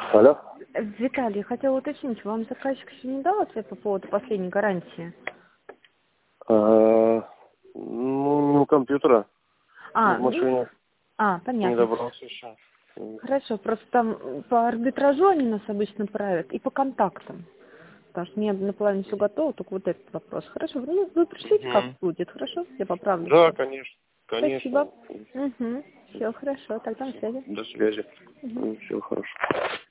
Алло. Виталий, хотела уточнить, вам заказчик еще не дал ответ по поводу последней гарантии? Ну, компьютера в машине не Понятно. добрался еще. Хорошо, просто там по арбитражу они нас обычно правят и по контактам. Потому что мне на плане все готово, только вот этот вопрос. Хорошо, вы пришлите, как будет, хорошо? Я поправлю. Да, конечно. Конечно. Спасибо. Все хорошо, тогда на связи. До связи. Всего хорошего.